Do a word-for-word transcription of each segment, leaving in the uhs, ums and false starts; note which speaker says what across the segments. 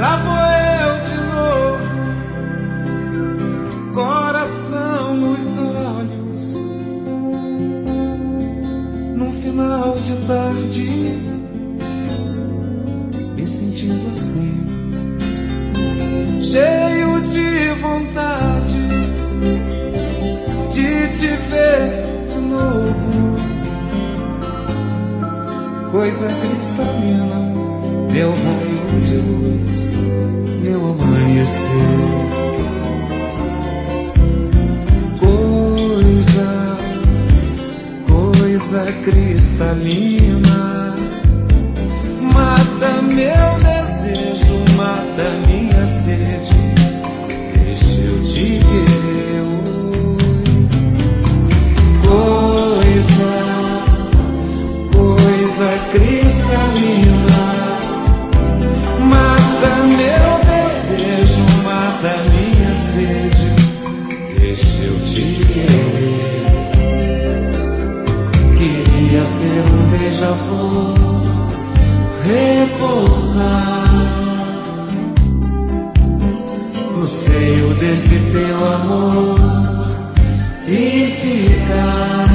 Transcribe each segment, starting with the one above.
Speaker 1: Lá vou eu de novo, coração nos olhos, num final de tarde, me sentindo assim, cheio de vontade de te ver de novo. Coisa cristalina, meu raio de luz, meu amanhecer. Coisa, coisa cristalina, mata meu desejo, mata minha sede, deixa eu te querer. Coisa, coisa cristalina, mata meu desejo, mata minha sede, deixa eu te querer. Queria ser um beija-flor, repousar no seio desse teu amor e ficar,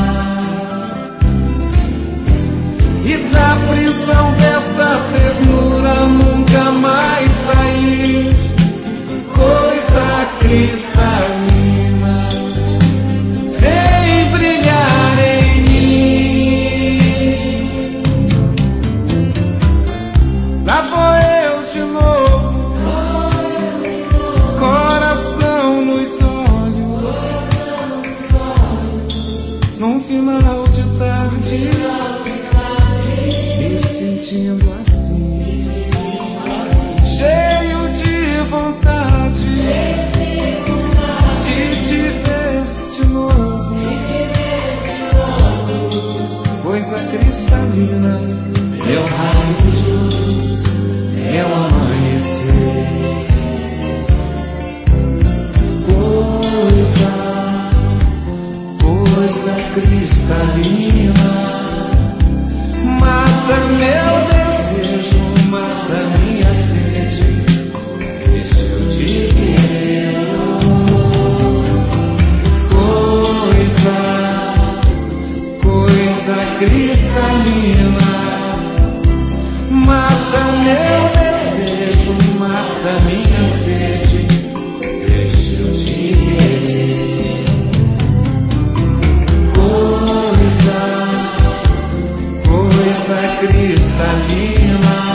Speaker 1: e da prisão dessa ternura nunca mais sair. Coisa cristalina, vem brilhar em mim. Lá vou eu de novo, coração nos olhos, num final de tarde, me sentindo assim, cheio de vontade de te ver de novo. Coisa cristalina, meu raio de luz, meu amanhecer. Coisa, coisa cristalina, mata meu desejo, mata minha sede, deixa eu te querer. Coisa, coisa cristalina, mata meu desejo, mata minha sede, deixa eu te querer. Coisa, coisa cristalina,